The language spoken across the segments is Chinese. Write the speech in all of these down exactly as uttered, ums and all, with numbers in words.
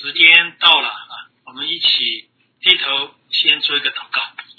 时间到了啊，我们一起低头先做一个祷告。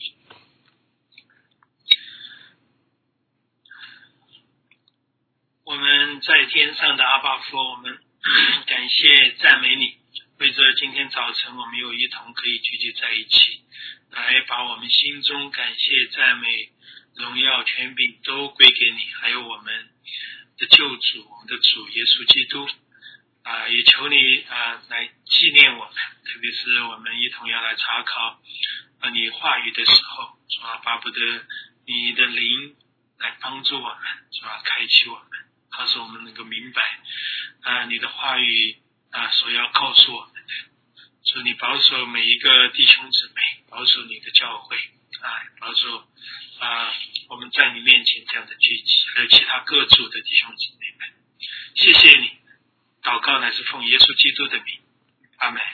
我们在天上的阿爸父，我们感谢赞美你，为着今天早晨我们又一同可以聚集在一起，来把我们心中感谢赞美荣耀权柄都归给你，还有我们的救主，我们的主耶稣基督啊，也求你啊来纪念我们，特别是我们一同要来查考啊你话语的时候，是吧？巴不得你的灵来帮助我们，是吧？开启我们，告诉我们能够明白啊你的话语啊所要告诉我们的。所以你保守每一个弟兄姊妹，保守你的教会啊，保守啊我们在你面前这样的聚集，还有其他各族的弟兄姊妹们。谢谢你，祷告乃是奉耶稣基督的名，阿们。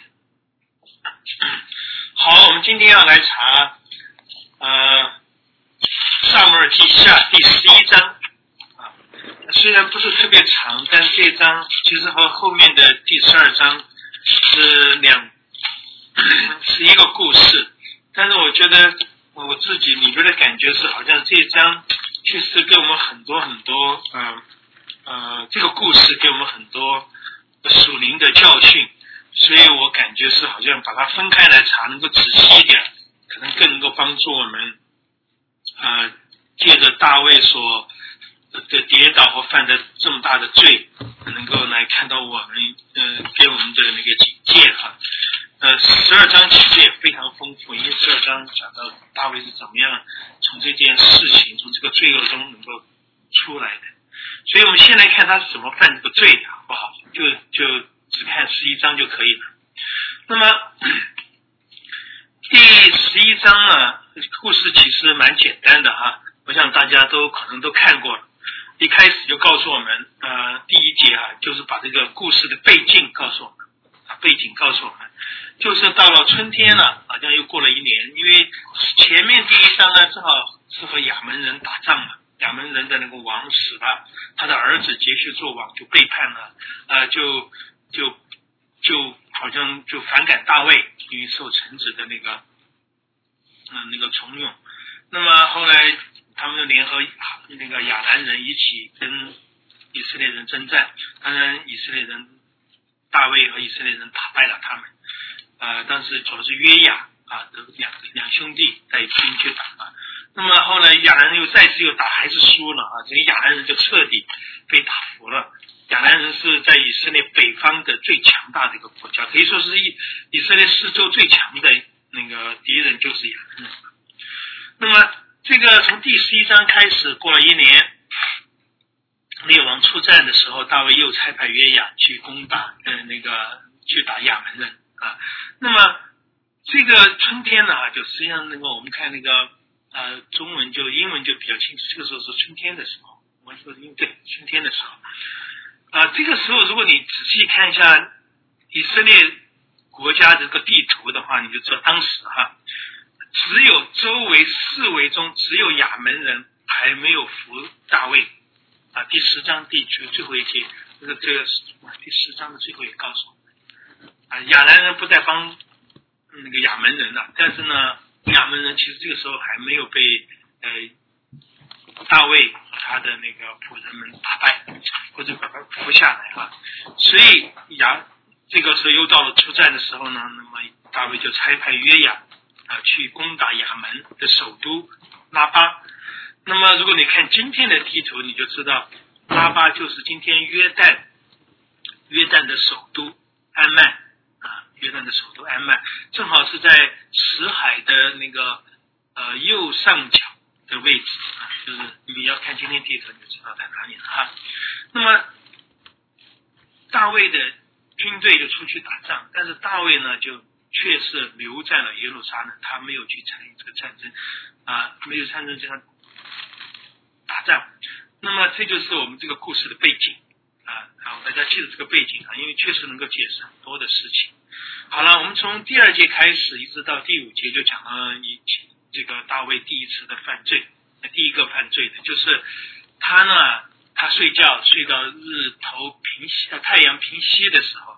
好，我们今天要来查呃撒母耳记下第十一章啊，虽然不是特别长，但这一章其实和后面的第十二章是两是一个故事，但是我觉得我自己里面的感觉是，好像这一章确实给我们很多很多呃呃这个故事给我们很多属灵的教训，所以我感觉是好像把它分开来查，能够仔细一点，可能更能够帮助我们呃借着大卫所的跌倒或犯的这么大的罪，能够来看到我们呃给我们的那个警戒哈。呃十二章其实也非常丰富，因为十二章讲到大卫是怎么样从这件事情从这个罪恶中能够出来的，所以我们先来看他是怎么犯这个罪的，好不好？就就只看十一章就可以了。那么第十一章呢，故事其实蛮简单的哈，我想大家都可能都看过了。一开始就告诉我们，呃，第一节啊，就是把这个故事的背景告诉我们，啊，背景告诉我们，就是到了春天了，好像又过了一年，因为前面第一章呢，正好是和亚门人打仗嘛，亚门人的那个王死了，他的儿子接续作王就背叛了，呃，就就就好像就反感大卫，因为受臣子的那个嗯、呃、那个重用，那么后来他们就联合那个亚兰人一起跟以色列人征战，当然以色列人大卫和以色列人打败了他们，呃，但是主要是约亚啊的两两兄弟带兵去打啊。那么后来亚兰又再次又打，还是输了啊，这个亚兰人就彻底被打服了。亚兰人是在以色列北方的最强大的一个国家，可以说是以以色列四周最强的那个敌人就是亚兰人。那么这个从第十一章开始，过了一年，列王出战的时候，大卫又差派约亚去攻打呃那个去打亚门人啊。那么这个春天呢，就实际上那个我们看那个呃中文就英文就比较清楚，这个时候是春天的时候，我们说是对春天的时候啊。这个时候如果你仔细看一下以色列国家这个地图的话，你就知道当时哈，只有周围四围中只有亚门人还没有服大卫啊。第十章第九最后一节，这个这个第十章的最后也告诉我们啊，亚兰人不再帮那个亚门人了，但是呢，亚门人其实这个时候还没有被呃大卫和他的那个仆人们打败，或者把他扶下来啊。所以亚这个时候又到了出战的时候呢，那么大卫就差派约亚啊去攻打亚门的首都拉巴。那么如果你看今天的地图，你就知道拉巴就是今天约旦约旦的首都安曼啊，约旦的首都安曼正好是在死海的那个呃右上角的位置啊，就是你要看今天地图你就知道在哪里了啊。那么大卫的军队就出去打仗，但是大卫呢就确实留在了耶路撒冷，他没有去参与这个战争啊，没有参与这场打仗。那么这就是我们这个故事的背景啊，好，大家记得这个背景啊，因为确实能够解释很多的事情。好了，我们从第二节开始一直到第五节就讲了一这个大卫第一次的犯罪，第一个犯罪的就是他呢，他睡觉睡到日头平西，太阳平西的时候，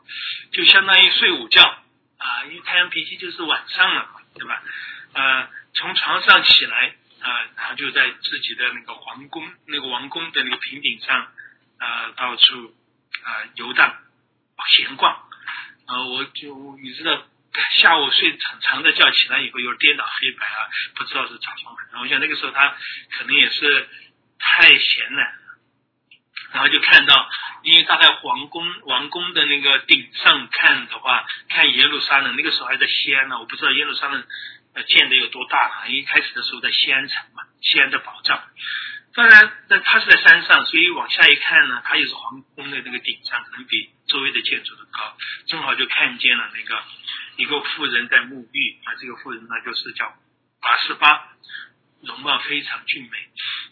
就相当于睡午觉啊，因为太阳脾气就是晚上了嘛，对吧？呃，从床上起来啊，然后就在自己的那个皇宫、那个王宫的那个平顶上啊，到处啊游荡、闲逛。啊，我就你知道，下午睡很长的觉，起来以后又颠倒黑白啊，不知道是咋回事。然后像那个时候他可能也是太闲了，然后就看到，因为他在皇宫王宫的那个顶上看的话，看耶路撒冷，那个时候还在西安呢，我不知道耶路撒冷呃建的有多大啊，一开始的时候在西安城嘛，西安的宝藏。当然，但他是在山上，所以往下一看呢，他也是皇宫的那个顶上，可能比周围的建筑都高，正好就看见了那个一个妇人在沐浴啊，这个妇人呢就是叫拔示巴，容貌非常俊美。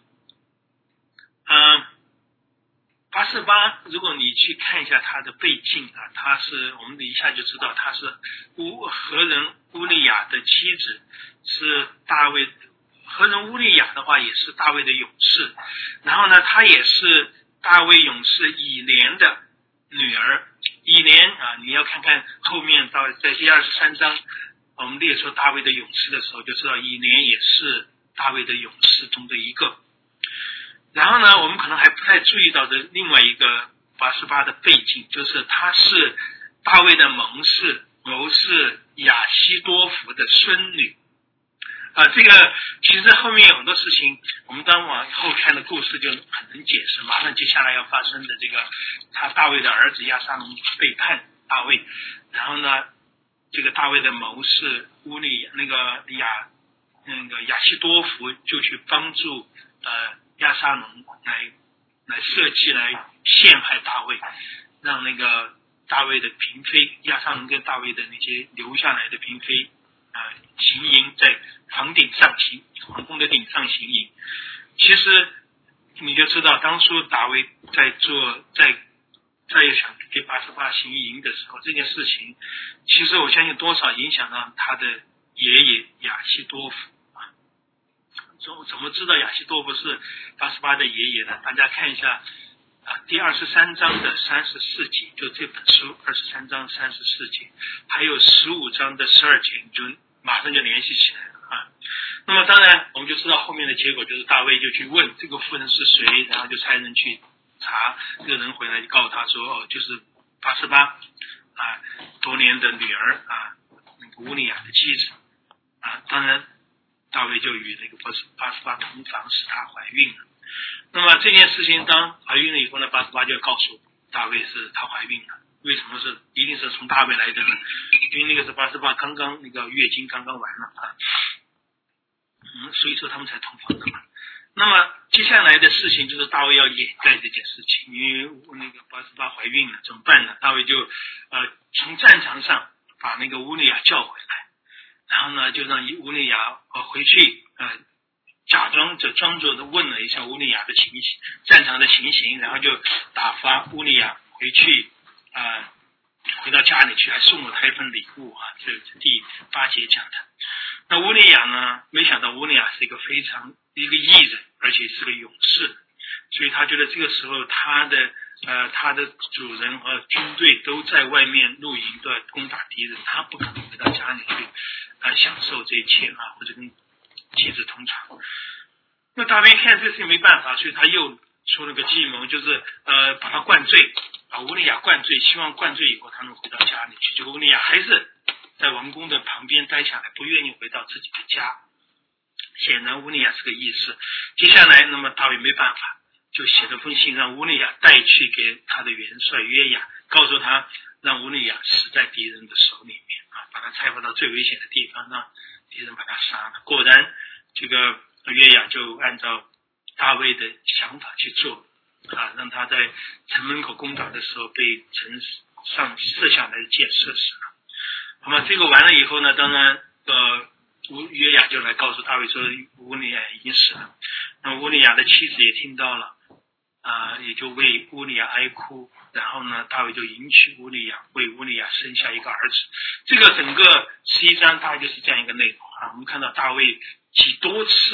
嗯、呃，拔示巴，如果你去看一下他的背景啊，他是我们一下就知道他是乌何人乌利亚的妻子，是大卫。何人乌利亚的话也是大卫的勇士，然后呢，他也是大卫勇士以连的女儿。以连啊，你要看看后面到在第二十三章，我们列出大卫的勇士的时候，就知道以连也是大卫的勇士中的一个。然后呢，我们可能还不太注意到的另外一个拔示巴的背景，就是他是大卫的盟士谋士亚希多弗的孙女。啊，这个其实后面有很多事情，我们当往后看的故事就很能解释。马上接下来要发生的这个，他大卫的儿子亚沙龙背叛大卫，然后呢，这个大卫的谋士乌利那个亚那个亚希多弗就去帮助呃亚沙龙来来设计来陷害大卫，让那个大卫的嫔妃亚沙龙跟大卫的那些留下来的嫔妃啊、呃、行营在房顶上行，皇宫的顶上行营。其实你就知道，当初大卫在做在在想给拔示巴行营的时候，这件事情其实我相信多少影响到他的爷爷亚希多弗啊。怎么知道亚希多弗是拔示巴的爷爷呢？大家看一下啊，第二十三章的三十四节，就这本书二十三章三十四节，还有十五章的十二节，就马上就联系起来了啊。那么当然我们就知道后面的结果，就是大卫就去问这个妇人是谁，然后就差人去查，这个人回来就告诉他说，哦，就是拔示巴啊，多年的女儿啊，那个乌利亚的妻子啊。当然大卫就与那个拔示拔示巴同房，使她怀孕了。那么这件事情当怀孕了以后呢，拔示巴就告诉大卫是她怀孕了。为什么是一定是从大卫来的呢？因为那个是拔示巴刚刚那个月经刚刚完了啊，嗯，所以说他们才同房的嘛。那么接下来的事情就是大卫要掩盖这件事情，因为那个拔示巴怀孕了怎么办呢？大卫就呃从战场上把那个乌利亚叫回来，然后呢就让乌利亚呃回去呃假装着装作的问了一下乌利亚的情形，战场的情形，然后就打发乌利亚回去啊、呃，回到家里去，还送了他一份礼物啊，这是第八节讲的。那乌利亚呢，没想到乌利亚是一个非常一个义人，而且是个勇士，所以他觉得这个时候他的呃他的主人和军队都在外面露营，都在攻打敌人，他不可能回到家里去啊、呃、享受这一切啊，或者跟妻子同床。那大卫看这事情没办法，所以他又出了个计谋，就是呃把他灌醉，把乌利亚灌醉，希望灌醉以后他能回到家里去。结果乌利亚还是在王宫的旁边待下来，不愿意回到自己的家。显然乌利亚是个义士。接下来那么大卫没办法，就写了封信让乌利亚带去给他的元帅约雅，告诉他让乌利亚死在敌人的手里面啊，把他拆发到最危险的地方，让敌人把他杀了。果然这个约雅就按照大卫的想法去做啊，让他在城门口攻打的时候被城上射下来的箭射死了。那么这个完了以后呢，当然呃约雅就来告诉大卫说乌利亚已经死了。那乌利亚的妻子也听到了啊、呃，也就为乌利亚哀哭。然后呢，大卫就迎娶乌利亚，为乌利亚生下一个儿子。这个整个十一章大概就是这样一个内容啊。我们看到大卫几多次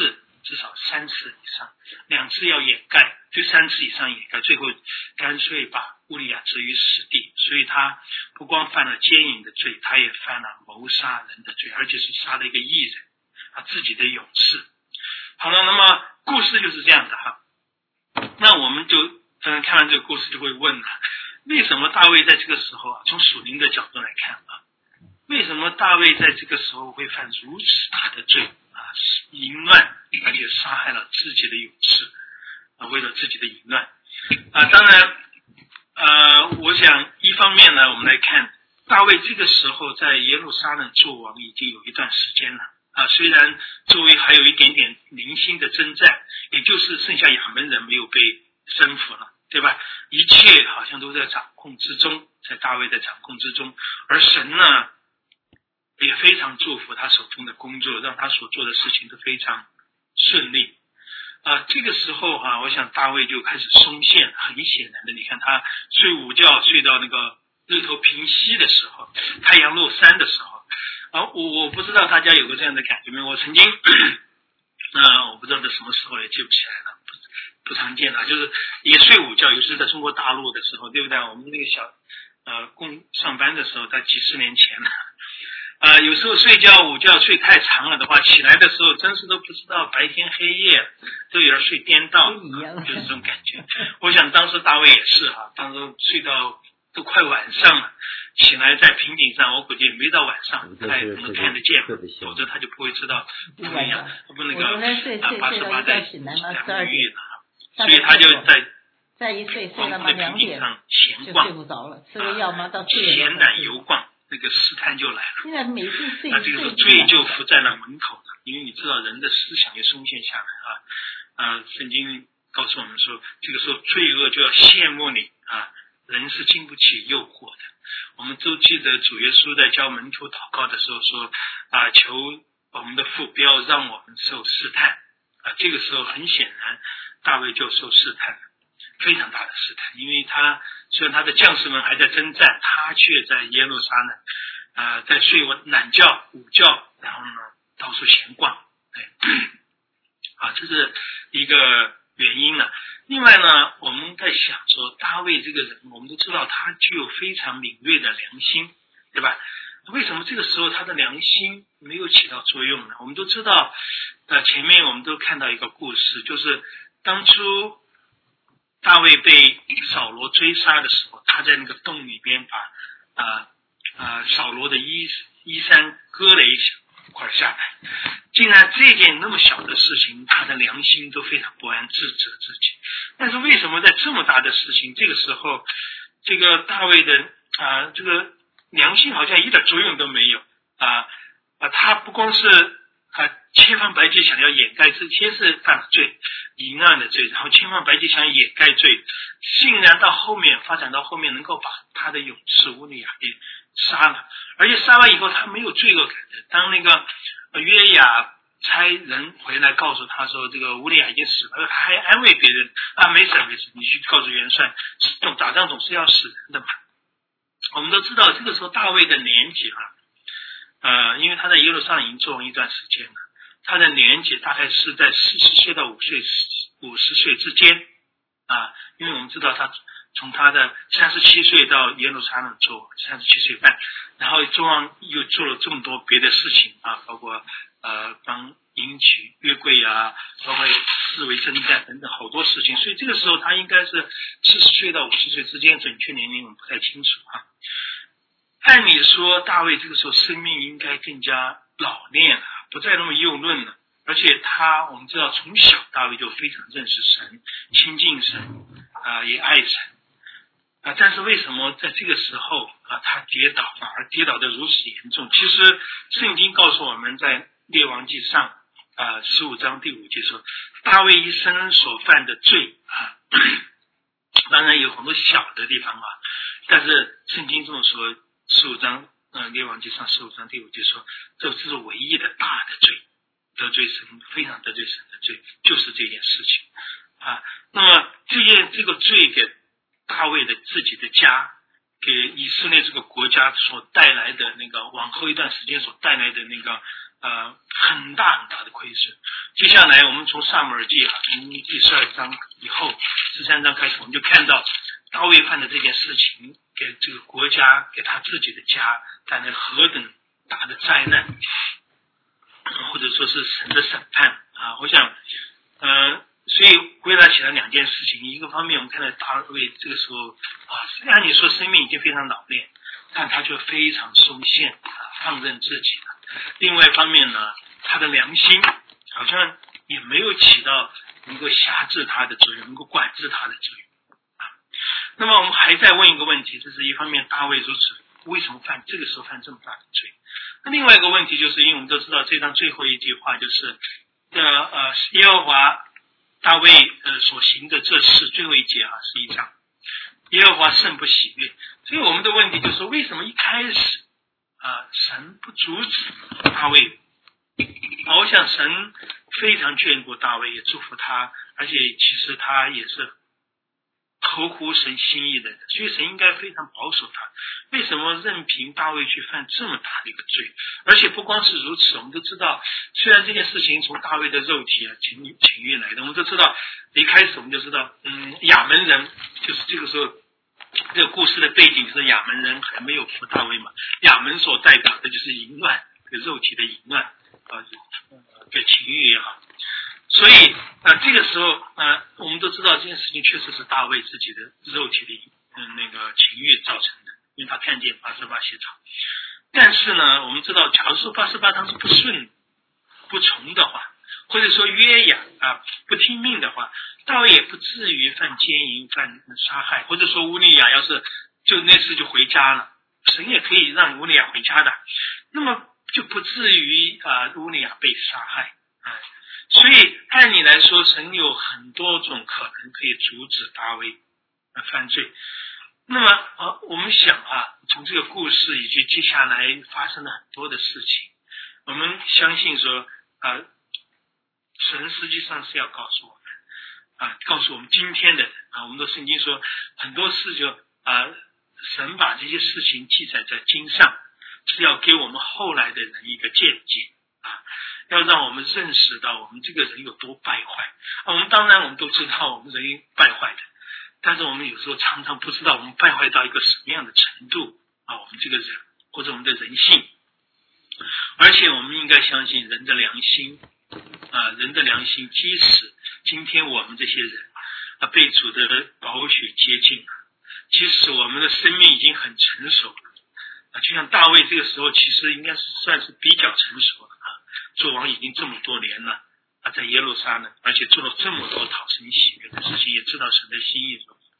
至少三次以上，两次要掩盖，第三次以上掩盖，最后干脆把乌利亚置于死地。所以他不光犯了奸淫的罪，他也犯了谋杀人的罪，而且是杀了一个义人，他自己的勇士。好了，那么故事就是这样的哈。那我们就嗯看完这个故事就会问了，为什么大卫在这个时候啊，从属灵的角度来看啊，为什么大卫在这个时候会犯如此大的罪啊，淫乱，而且杀害了自己的勇士啊，为了自己的淫乱啊？当然呃我想一方面呢，我们来看大卫这个时候在耶路撒冷做王已经有一段时间了啊，虽然周围还有一点点零星的征战，也就是剩下亚门人没有被征服了，对吧？一切好像都在掌控之中，在大卫的掌控之中，而神呢也非常祝福他手中的工作，让他所做的事情都非常顺利啊。这个时候啊，我想大卫就开始松懈，很显然的，你看他睡午觉睡到那个日头平西的时候，太阳落山的时候啊，我我不知道大家有个这样的感觉没有？我曾经呃我不知道在什么时候也记不起来了，不不常见的，就是也睡午觉，尤其是在中国大陆的时候，对不对？我们那个小呃工上班的时候，在几十年前了。呃，有时候睡觉午觉睡太长了的话，起来的时候真是都不知道白天黑夜，都有点睡颠倒，就是这种感觉。我想当时大卫也是哈，当时睡到都快晚上了，起来在平顶上，我估计也没到晚上，他也能看得见，否则他就不会知道怎么样，不那个啊八十八在两狱了，所以他就在再一睡睡到那平顶上闲逛， 睡不着了，吃个药嘛到闲懒游逛。那个试探就来了， 现在每次睡那这个时候罪就伏在了门口了，因为你知道人的思想也松懈下来啊。啊，圣经告诉我们说，这个时候罪恶就要羡慕你啊，人是经不起诱惑的。我们都记得主耶稣在教门徒祷告的时候说啊，求我们的父不要让我们受试探啊。这个时候很显然，大卫就受试探了。非常大的试探，因为他虽然他的将士们还在征战，他却在耶路撒冷啊、呃，在睡懒觉、午觉，然后呢到处闲逛，对，啊，这是一个原因了。另外呢，我们在想说，大卫这个人，我们都知道他具有非常敏锐的良心，对吧？为什么这个时候他的良心没有起到作用呢？我们都知道，呃，前面我们都看到一个故事，就是当初大卫被扫罗追杀的时候，他在那个洞里边把啊啊扫罗的衣衣衫割了一块下来，竟然这件那么小的事情，他的良心都非常不安，自责自己。但是为什么在这么大的事情，这个时候，这个大卫的啊这个良心好像一点作用都没有啊啊，他不光是啊千方百计想要掩盖自己，先是犯了罪，淫乱的罪，然后千方百计想掩盖罪，竟然到后面发展到后面能够把他的勇士乌利亚给杀了，而且杀完以后他没有罪恶感的。当那个约雅差人回来告诉他说这个乌利亚已经死了，他还安慰别人啊，没事没事，你去告诉元帅，打仗总是要死人的嘛。我们都知道这个时候大卫的年纪啊，呃，因为他在耶路撒冷已经做了一段时间了，他的年纪大概是在四十岁到五岁五十岁之间啊，因为我们知道他从他的三十七岁到耶路撒冷做三十七岁半，然后中央又做了这么多别的事情啊，包括呃帮迎娶约柜啊，包括四围征战等等好多事情，所以这个时候他应该是四十岁到五十岁之间，准确年龄我们不太清楚啊。按理说大卫这个时候生命应该更加老练了，不再那么幼嫩了，而且他我们知道从小大卫就非常认识神，亲近神啊、呃，也爱神啊，但是为什么在这个时候啊他跌倒，反而跌倒的如此严重？其实圣经告诉我们在列王记上啊十五章第五节说，大卫一生所犯的罪啊，当然有很多小的地方啊，但是圣经这么说，十五章呃列王记上十五章第五节说，这是唯一的大的罪，得罪神，非常得罪神的罪，就是这件事情啊。那么这件这个罪给大卫的自己的家，给以色列这个国家所带来的那个往后一段时间所带来的那个呃很大很大的亏损。接下来我们从撒母耳记啊，从第十二章以后十三章开始，我们就看到大卫犯的这件事情给这个国家给他自己的家带来何等大的灾难，或者说是神的审判啊。我想呃所以归纳起来两件事情，一个方面我们看到大卫这个时候啊，虽然你说生命已经非常老练，但他就非常松懈啊，放任自己了。另外一方面呢，他的良心好像也没有起到能够辖制他的作用，能够管制他的作用啊。那么我们还在问一个问题，这是一方面，大卫如此为什么犯这个时候犯这么大的罪？那另外一个问题就是，因为我们都知道这章最后一句话就是呃呃耶和华大卫呃所行的这事，最后一节啊是一章，耶和华甚不喜悦。所以我们的问题就是说，为什么一开始啊神不阻止大卫？我想神非常眷顾大卫，也祝福他，而且其实他也是合乎神心意的人，所以神应该非常保守他。为什么任凭大卫去犯这么大的一个罪？而且不光是如此，我们都知道，虽然这件事情从大卫的肉体啊情情欲来的，我们都知道一开始我们就知道，嗯，亚门人就是这个时候这个故事的背景是亚门人还没有服大卫嘛，亚门所代表的就是淫乱，这个肉体的淫乱啊，这情欲也好。所以呃这个时候呃我们都知道这件事情确实是大卫自己的肉体的嗯那个情欲造成的，因为他看见八十八鞋草。但是呢我们知道，假如说八十八当时不顺不从的话，或者说约雅啊不听命的话，大卫也不至于犯奸淫犯杀害，或者说乌利亚要是就那次就回家了，神也可以让乌利亚回家的，那么就不至于啊乌利亚被杀害啊。所以按理来说，神有很多种可能可以阻止大卫犯罪。那么呃，我们想啊，从这个故事以及接下来发生了很多的事情，我们相信说啊、呃，神实际上是要告诉我们啊，告诉我们今天的人啊，我们的圣经说很多事就啊，神把这些事情记载在经上，是要给我们后来的人一个见解啊。要让我们认识到我们这个人有多败坏啊！我们当然我们都知道我们人败坏的，但是我们有时候常常不知道我们败坏到一个什么样的程度啊！我们这个人或者我们的人性，而且我们应该相信人的良心啊，人的良心，即使今天我们这些人啊被主的宝血接近了，即使我们的生命已经很成熟了啊，就像大卫这个时候其实应该是算是比较成熟了。做王已经这么多年了啊，在耶路撒冷，而且做了这么多讨神喜悦的事情，也知道神的心意。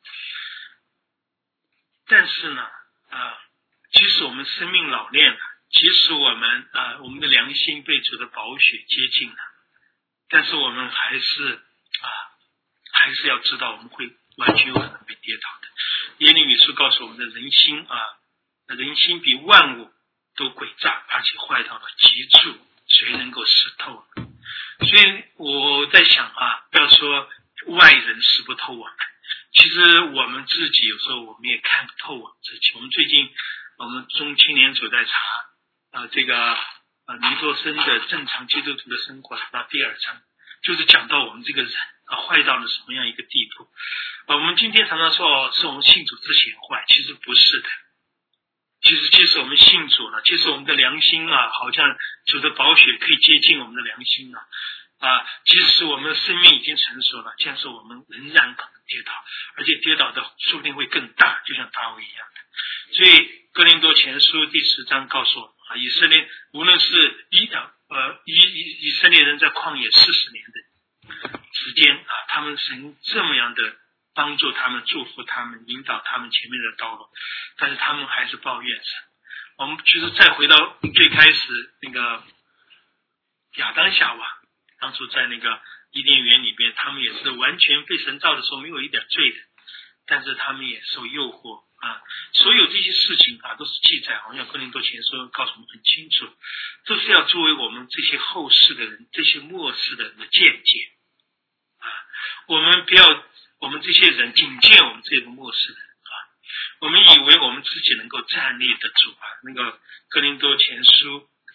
但是呢啊，即使我们生命老练了，即使我们啊我们的良心被主的宝血接近了，但是我们还是啊还是要知道我们会完全有可能被跌倒的。耶利米书告诉我们的人心啊，人心比万物都诡诈，而且坏到了极处，谁能够识透呢？所以我在想啊，不要说外人识不透我们，其实我们自己有时候我们也看不透我们自己。我们最近我们中青年组在查啊这个啊尼多生的正常基督徒的生活到第二章，就是讲到我们这个人啊坏到了什么样一个地步啊。我们今天常常说是我们信主之前坏，其实不是的。其实即使我们信主了，即使我们的良心啊好像主的宝血可以接近我们的良心了啊，即使我们的生命已经成熟了，但是我们仍然可能跌倒，而且跌倒的说不定会更大，就像大卫一样的。所以哥林多前书第十章告诉我们啊，以色列无论是以呃以以以色列人在旷野四十年的时间啊，他们神这么样的帮助他们，祝福他们，引导他们前面的道路，但是他们还是抱怨神。我们其实再回到最开始那个亚当夏娃，当初在那个伊甸园里边，他们也是完全被神造的时候没有一点罪的，但是他们也受诱惑啊。所有这些事情啊，都是记载，好像哥林多前书告诉我们很清楚，都是要作为我们这些后世的人，这些末世的人的见解啊。我们不要，我们这些人警戒我们这个末世人啊，我们以为我们自己能够站立得住啊。那个哥林多前书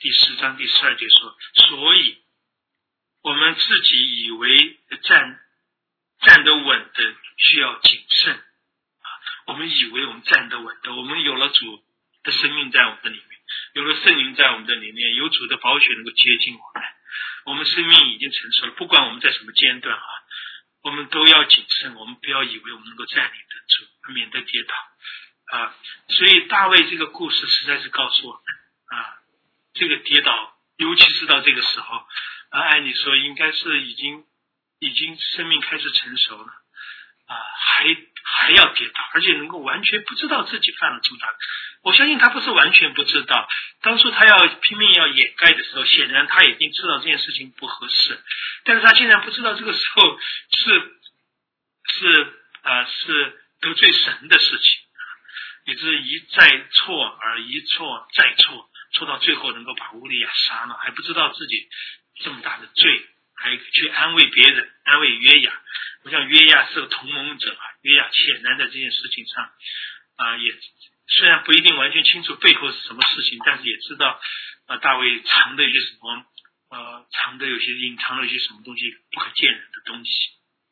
第十章第十二节说，所以我们自己以为站站得稳的需要谨慎啊，我们以为我们站得稳的，我们有了主的生命在我们的里面，有了圣灵在我们的里面，有主的宝血能够接近我们，我们生命已经成熟了，不管我们在什么阶段啊，我们都要谨慎，我们不要以为我们能够占领得住，免得跌倒啊。所以大卫这个故事实在是告诉我们啊，这个跌倒，尤其是到这个时候啊，按理说应该是已经已经生命开始成熟了啊，还还要跌倒，而且能够完全不知道自己犯了这么大的。我相信他不是完全不知道，当初他要拼命要掩盖的时候，显然他已经知道这件事情不合适，但是他竟然不知道这个时候是是呃是得罪神的事情，也是一再错而一错再错，错到最后能够把乌利亚杀了，还不知道自己这么大的罪，还去安慰别人，安慰约雅。我想约雅是个同盟者，约雅显然在这件事情上啊、呃，也虽然不一定完全清楚背后是什么事情，但是也知道呃大卫藏的有些什么呃藏的有些隐藏了有些什么东西不可见人的东西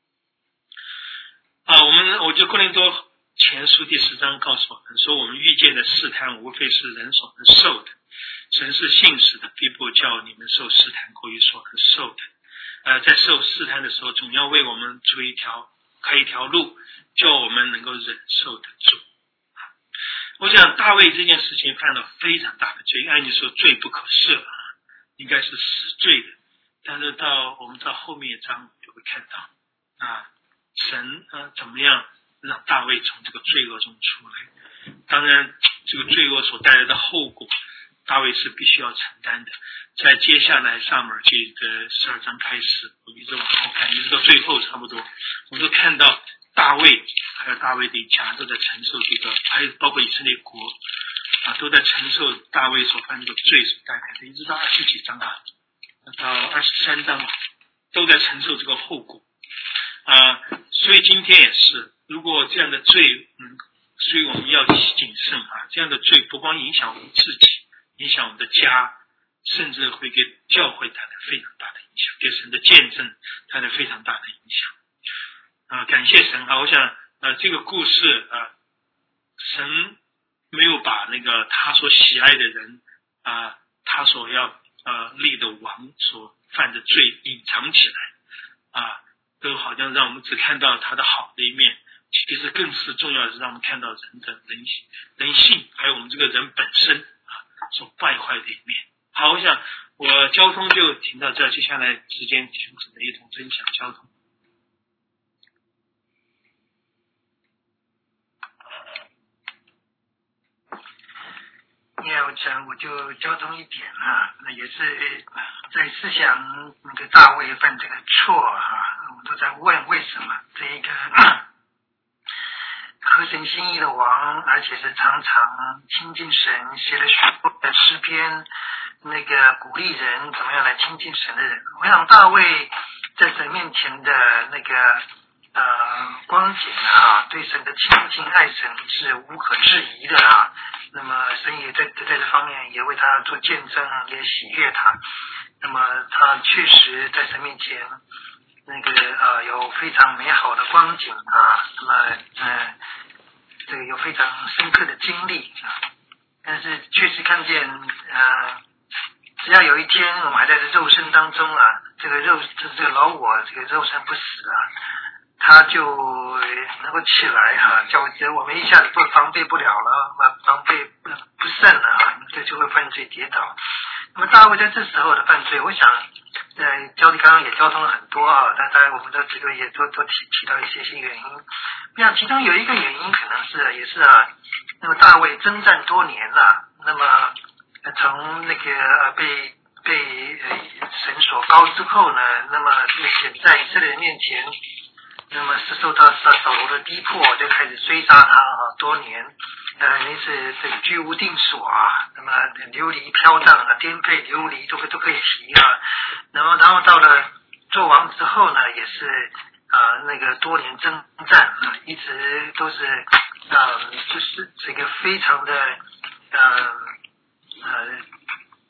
啊、呃。我们我就哥林多前书第十章告诉我们说，我们遇见的试探无非是人所能受的，神是信实的，必不叫你们受试探过于所能受的。呃，在受试探的时候，总要为我们出一条开一条路，叫我们能够忍受得住。我想大卫这件事情犯了非常大的罪，按理说罪不可赦啊，应该是死罪的。但是到我们到后面一章就会看到啊，神啊怎么样让大卫从这个罪恶中出来。当然，这个罪恶所带来的后果，大卫是必须要承担的。在接下来撒母耳记的十二章开始，我一直往后看，一直到最后差不多，我们都看到大卫还有大卫的一家都在承受这个，还有包括以色列国啊，都在承受大卫所犯这个罪所带来的，一直到二十几章啊，到二十三章都在承受这个后果啊。所以今天也是，如果这样的罪，嗯，所以我们要谨慎啊，这样的罪不光影响我们自己，影响我们的家，甚至会给教会带来非常大的影响，给神的见证带来非常大的影响啊！感谢神啊！我想呃，这个故事啊、呃，神没有把那个他所喜爱的人啊、呃，他所要呃立的王所犯的罪隐藏起来啊，都好像让我们只看到他的好的一面，其实更是重要的是让我们看到人的人性、人性，还有我们这个人本身啊所败坏的一面。好，我想我交通就停到这，接下来时间弟兄姊妹一同分享交通。 因为我想我就交通一点啊，那也是在思想那个大卫犯这个错啊，我都在问为什么这一个合神心意的王，而且是常常亲近神，写了许多的诗篇，那个鼓励人怎么样来亲近神的人。我想大卫在神面前的那个呃光景啊，对神的亲近爱神是无可置疑的啊。那么神也在在这方面也为他做见证，也喜悦他。那么他确实在神面前那个呃有非常美好的光景啊，那么呃这个有非常深刻的经历啊。但是确实看见呃只要有一天我们还在这肉身当中啊，这个肉这个老我这个肉身不死啊，他就能够起来哈、啊，叫我们一下子不防备不了了，防备不不慎了啊，这就会犯罪跌倒。那么大卫在这时候的犯罪，我想呃交通刚刚也交通了很多啊，但当然我们的这个也都都提提到一些些原因。我想其中有一个原因可能是也是啊，那么大卫征战多年了，那么从那个呃被被呃神所高之后呢，那么那个在以色列人面前，那么是受到扫罗的逼迫，就开始追杀他啊，多年，呃，那是这个居无定所啊，那么流离飘荡啊，颠沛流离都都可以提啊。然后，然后到了做王之后呢，也是啊、呃，那个多年征战啊，一直都是啊、呃，就是这个非常的呃呃非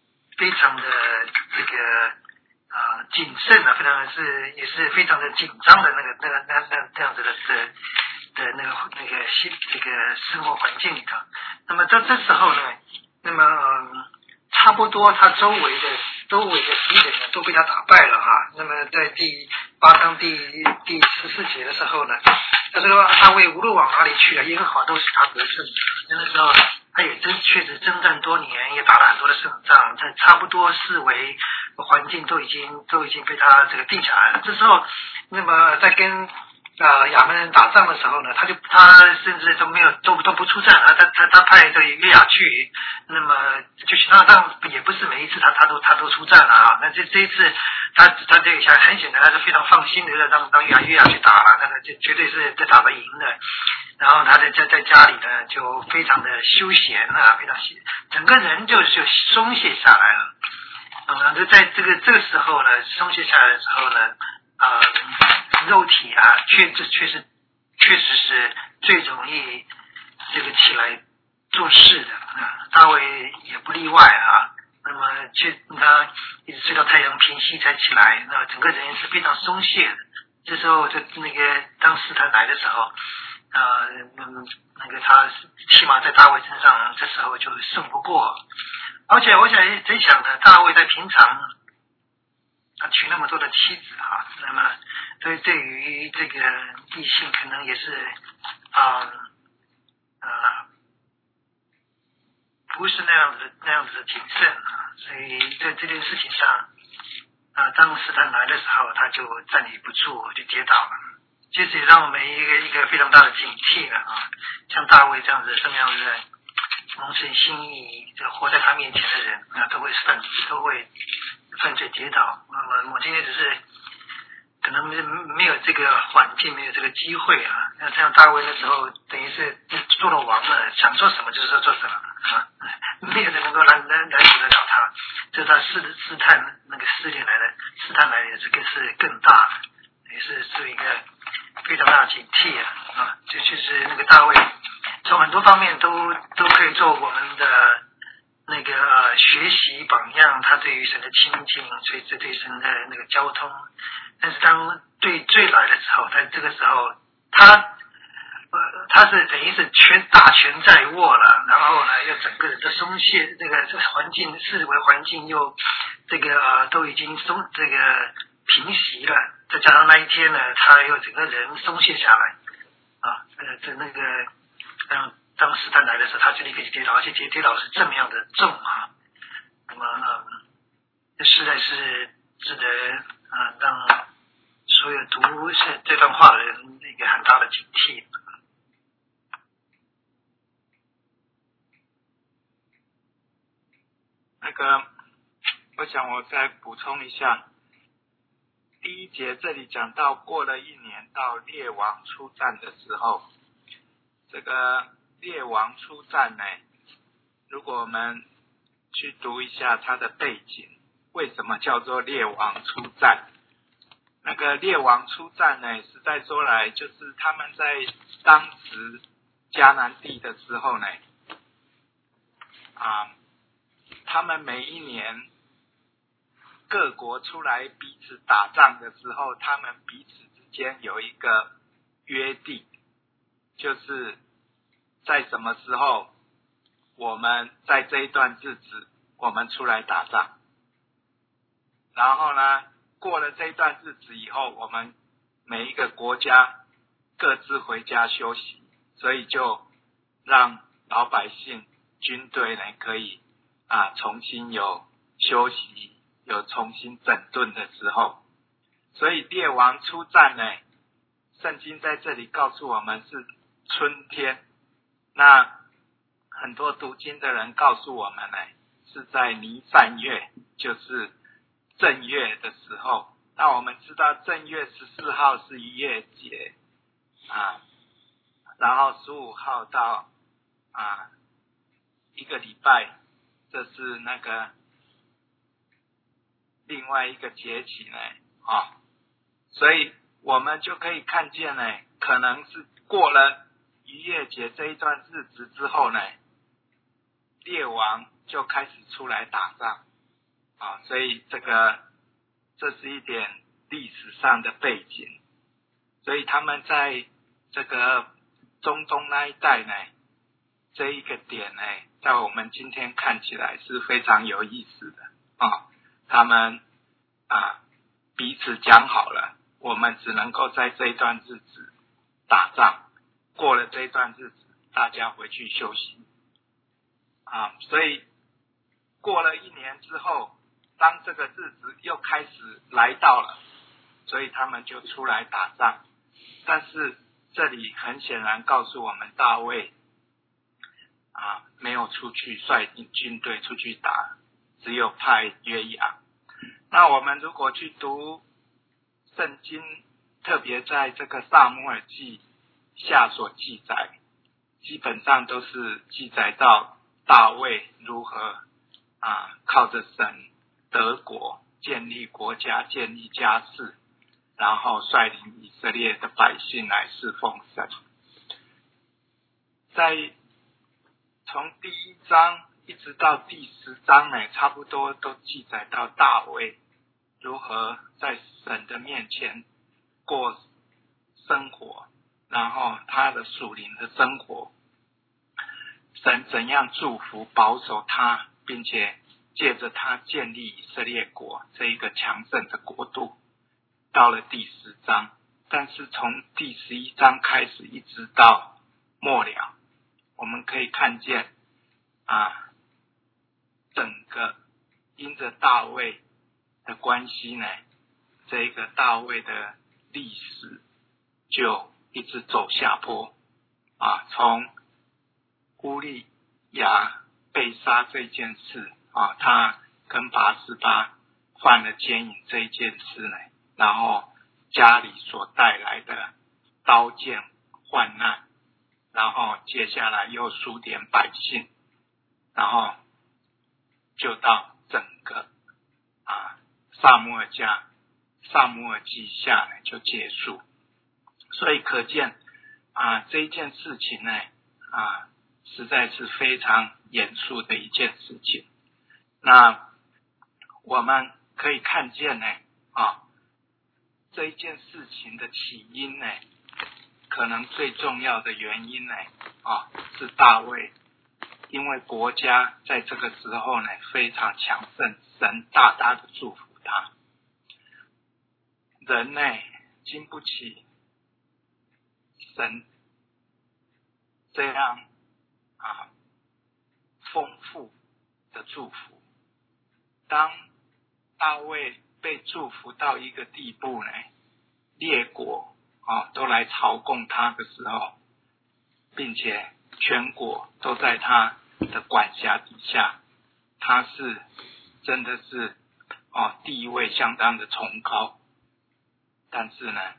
非常的这个啊谨慎啊，非常的是也是非常的紧张的那个那个那那这样子的的的那个那个新这个生活环境里头。那么在这时候呢，那么嗯，差不多他周围的周围的敌人呢都被他打败了哈。那么在第八章第第十四节的时候呢，他说大卫无论往哪里去了，耶和华都使他得胜。那个时候他也真确实征战多年，也打了很多的胜仗，在差不多视为环境都已经都已经被他这个定下来了。这时候，那么在跟呃亚扪人打仗的时候呢，他就他甚至都没有都都不出战啊，他他他派这个约雅去，那么就是他当也不是每一次他他都他都出战了啊。那这这一次他他这个想很显然他是非常放心的让让约雅约雅去打了，那个就绝对是打得赢的。然后他在在在家里呢就非常的休闲啊，非常整个人就就松懈下来了。嗯，就在这个这个时候呢，松懈下来的时候呢，呃，肉体啊，确这确实确实是最容易这个起来做事的啊，大卫也不例外啊。那么去他一直睡到太阳平息才起来，那整个人是非常松懈的。这时候就那个当试探来的时候。呃，嗯，那个他起码在大卫身上，这时候就胜不过。而且我想真想呢，大卫在平常他娶那么多的妻子哈、啊，那么对对于这个异性可能也是啊啊、呃呃、不是那样子那样子的谨慎啊，所以在这件事情上啊、呃，当试探来的时候，他就站立不住，就跌倒了。其实也让我们一个一个非常大的警惕了啊！像大卫这样子这么样子的蒙神心意，这活在他面前的人啊，都会犯都会犯罪跌倒。那么我今天只是可能没没有这个环境，没有这个机会啊。那像大卫那时候，等于是做了王了，想做什么就是说做什么啊，没有人能够拦拦拦阻得了他。这他试试探那个试炼来的，试探来的这个是更大的，也是是一个。非常大的警惕啊！啊，这就是那个大卫，从很多方面都都可以做我们的那个、呃、学习榜样。他对于神的亲近，所以这对神的那个交通。但是当对罪来的时候，在这个时候，他呃他是等于是全大权在握了，然后呢，又整个人的松懈，这个这个环境视为环境又这个、呃、都已经松这个平息了。再加上那一天呢，他又整个人松懈下来啊，呃，这那个，当当试探来的时候，他就立刻就跌倒，而且跌跌倒是这么样的重啊，那么嗯，这实在是值得啊，让所有读这这段话的人一个很大的警惕。 那个，我想我再补充一下。第一节这里讲到，过了一年，到列王出战的时候，这个列王出战呢，如果我们去读一下它的背景，为什么叫做列王出战？那个列王出战呢，实在说来，就是他们在当时迦南地的时候呢，啊，他们每一年。各国出来彼此打仗的时候，他们彼此之间有一个约定，就是在什么时候我们在这一段日子我们出来打仗，然后呢过了这一段日子以后，我们每一个国家各自回家休息，所以就让老百姓军队呢可以啊重新有休息，有重新整顿的时候。所以列王出战呢，圣经在这里告诉我们是春天，那很多读经的人告诉我们呢，是在尼散月，就是正月的时候。那我们知道正月十四号是逾越节啊，然后十五号到啊一个礼拜，这是那个另外一个节气呢啊，所以我们就可以看见呢，可能是过了逾越节这一段日子之后呢，列王就开始出来打仗。 啊，所以这个这是一点历史上的背景。所以他们在这个中东那一带呢，这一个点呢，在我们今天看起来是非常有意思的啊。他们啊彼此讲好了，我们只能够在这一段日子打仗，过了这一段日子，大家回去休息啊。所以过了一年之后，当这个日子又开始来到了，所以他们就出来打仗。但是这里很显然告诉我们，大卫啊没有出去率领军队出去打，只有派约押。那我们如果去读圣经，特别在这个撒母耳记下所记载，基本上都是记载到大卫如何啊靠着神得国，建立国家，建立家室，然后率领以色列的百姓来侍奉神。在从第一章一直到第十章呢，差不多都记载到大卫如何在神的面前过生活，然后他的属灵的生活，神怎样祝福保守他，并且借着他建立以色列国这一个强盛的国度。到了第十章，但是从第十一章开始一直到末了，我们可以看见啊，整个因着大卫的关系呢，这个大卫的历史就一直走下坡啊。从乌利亚被杀这件事啊，他跟拔示巴犯了奸淫这一件事呢，然后家里所带来的刀剑患难，然后接下来又数点百姓，然后就到整个啊撒母耳家撒母耳记下呢就结束。所以可见啊这一件事情呢啊实在是非常严肃的一件事情。那我们可以看见呢啊这一件事情的起因呢，可能最重要的原因呢啊是大卫，因为国家在这个时候呢非常强盛，神大大的祝福他。人呢经不起神这样啊丰富的祝福。当大卫被祝福到一个地步呢，列国啊都来朝贡他的时候，并且全国都在他的管辖底下，他是真的是哦地位相当的崇高。但是呢，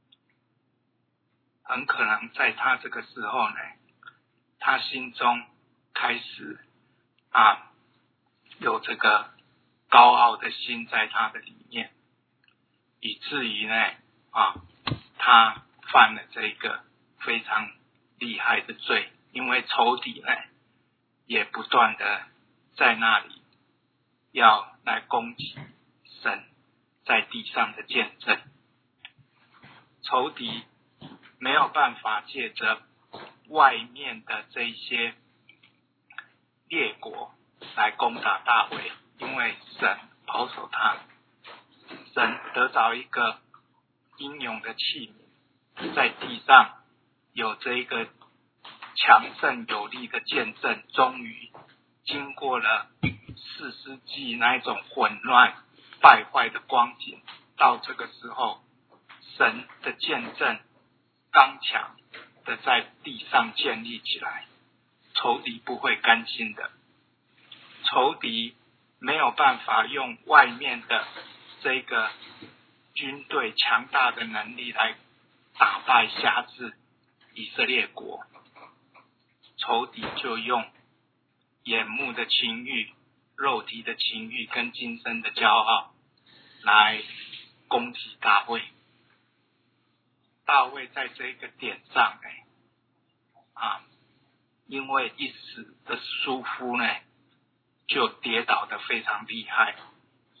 很可能在他这个时候呢，他心中开始啊有这个高傲的心在他的里面，以至于呢啊他犯了这个非常厉害的罪。因为仇敌呢也不断的在那里要来攻击神在地上的见证。仇敌没有办法借着外面的这些列国来攻打大卫，因为神保守他，神得着一个英勇的器皿，在地上有这一个强盛有力的见证。终于经过了四世纪那一种混乱败坏的光景，到这个时候神的见证刚强的在地上建立起来，仇敌不会甘心的。仇敌没有办法用外面的这个军队强大的能力来打败辖制以色列国，仇敌就用眼目的情欲、肉体的情欲跟今生的骄傲来攻击大卫。大卫在这个点上呢啊因为一时的疏忽呢就跌倒的非常厉害。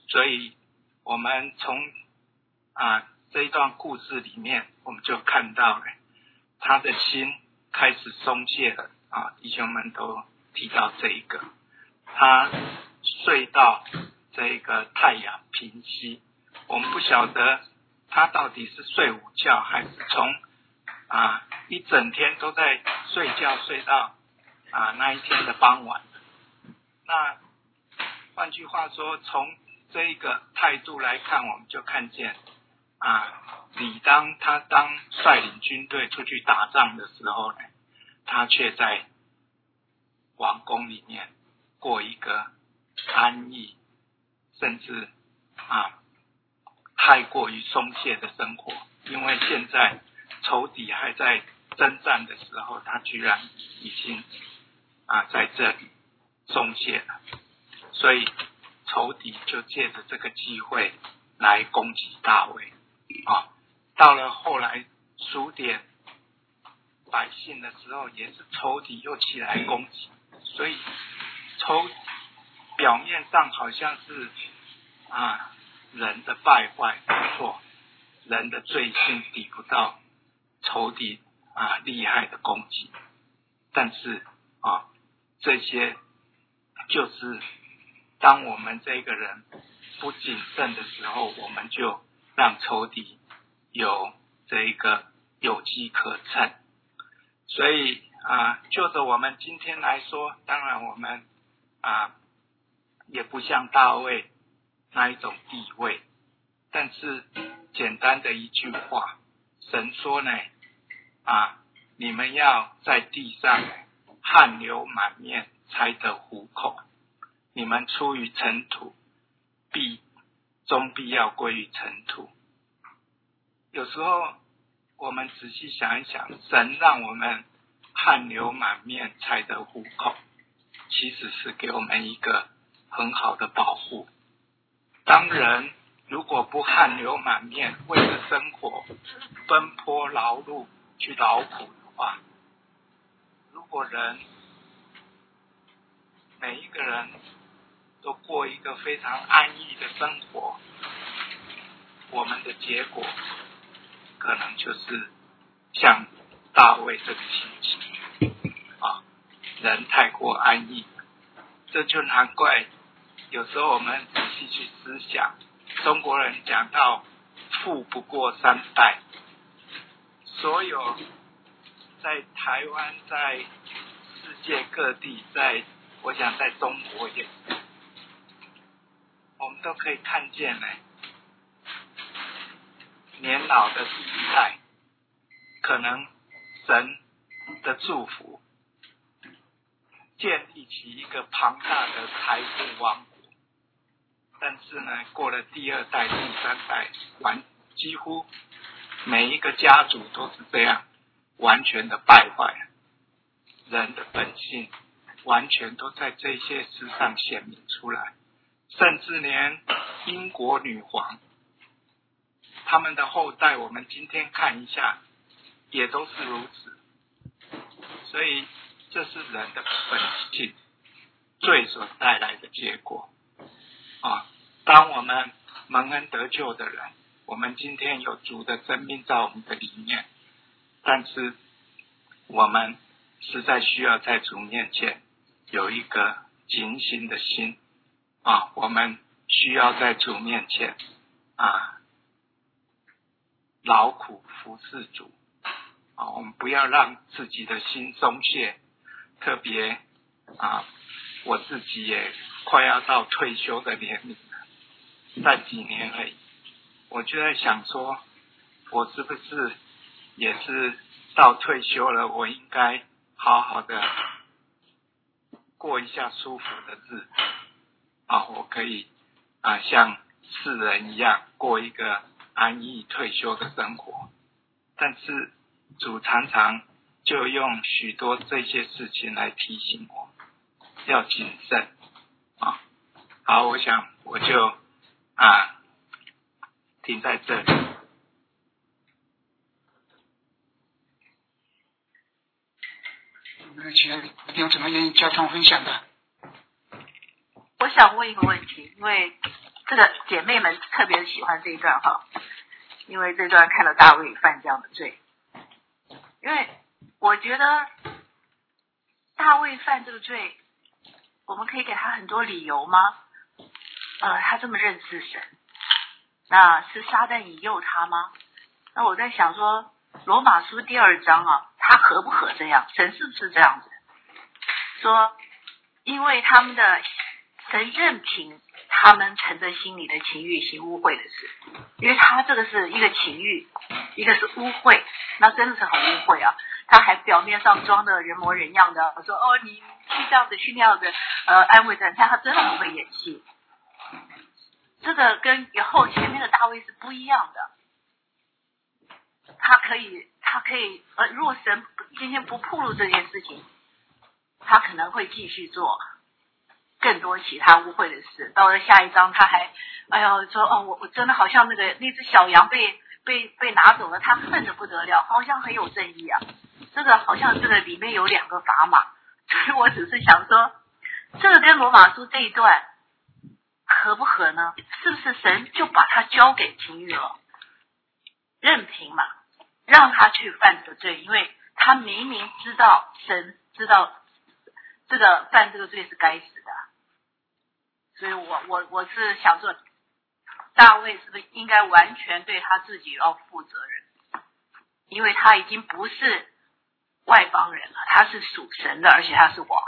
所以我们从啊这一段故事里面，我们就看到了他的心开始松懈了啊，弟兄们都提到这一个，他睡到这个太阳平息，我们不晓得他到底是睡午觉，还是从啊一整天都在睡觉睡到啊那一天的傍晚。那换句话说，从这一个态度来看，我们就看见啊，理当他当率领军队出去打仗的时候呢，他却在王宫里面过一个安逸，甚至啊太过于松懈的生活。因为现在仇敌还在征战的时候，他居然已经啊在这里松懈了，所以仇敌就借着这个机会来攻击大卫啊。到了后来数点百姓的时候，也是仇敌又起来攻击，所以仇表面上好像是啊人的败坏没错，人的罪性抵不到仇敌啊厉害的攻击，但是啊这些就是当我们这个人不谨慎的时候，我们就让仇敌有这一个有机可乘。所以啊，就着我们今天来说，当然我们啊也不像大卫那一种地位，但是简单的一句话，神说呢啊，你们要在地上汗流满面才得糊口，你们出于尘土，必终必要归于尘土。有时候我们仔细想一想，神让我们汗流满面才得糊口，其实是给我们一个很好的保护。当人如果不汗流满面，为了生活奔波劳碌去劳苦的话，如果人每一个人都过一个非常安逸的生活，我们的结果可能就是像大卫这个情形啊，人太过安逸，这就难怪有时候我们仔细去思想，中国人讲到富不过三代，所有在台湾，在世界各地，在我想在中国也是，我们都可以看见呢，年老的第一代可能神的祝福建立起一个庞大的财富王国，但是呢过了第二代第三代，完几乎每一个家族都是这样完全的败坏，人的本性完全都在这些事上显明出来，甚至连英国女皇他们的后代，我们今天看一下也都是如此。所以这是人的本性罪所带来的结果啊！当我们蒙恩得救的人，我们今天有主的生命在我们的里面，但是我们实在需要在主面前有一个警醒的心啊！我们需要在主面前啊劳苦服侍主啊！我们不要让自己的心松懈，特别啊，我自己也快要到退休的年龄了，再几年而已，我就在想说，我是不是也是到退休了，我应该好好的过一下舒服的日子啊，我可以啊像世人一样过一个安逸退休的生活。但是主常常就用许多这些事情来提醒我要谨慎啊。好，我想我就啊停在这里。 那其他弟兄姊妹愿意交通分享的？ 我想问一个问题，因为这个姐妹们特别喜欢这一段哈，因为这段看了大卫犯这样的罪，因为我觉得大卫犯这个罪，我们可以给他很多理由吗？呃，他这么认识神，那是撒旦引诱他吗？那我在想说，罗马书第二章啊，他合不合这样？神是不是这样子？说，因为他们的神任凭他们乘着心里的情欲行污秽的事，因为他这个是一个情欲，一个是污秽，那真的是很污秽啊。他还表面上装的人模人样的，说哦，你去这样子去那样子，呃，安慰人，但他真的很会演戏。这个跟以后前面的大卫是不一样的。他可以，他可以，呃，如果神今天不暴露这件事情，他可能会继续做更多其他污秽的事。到了下一章，他还，哎呦，说哦，我我真的好像那个那只小羊被被被拿走了，他恨得不得了，好像很有正义啊。这个好像这个里面有两个砝码，所以我只是想说，这个跟罗马书这一段合不合呢？是不是神就把他交给情欲了，任凭嘛，让他去犯这个罪，因为他明明知道神知道这个犯这个罪是该死的，所以我我我是想说，大卫是不是应该完全对他自己要负责任？因为他已经不是外邦人了，他是属神的，而且他是王。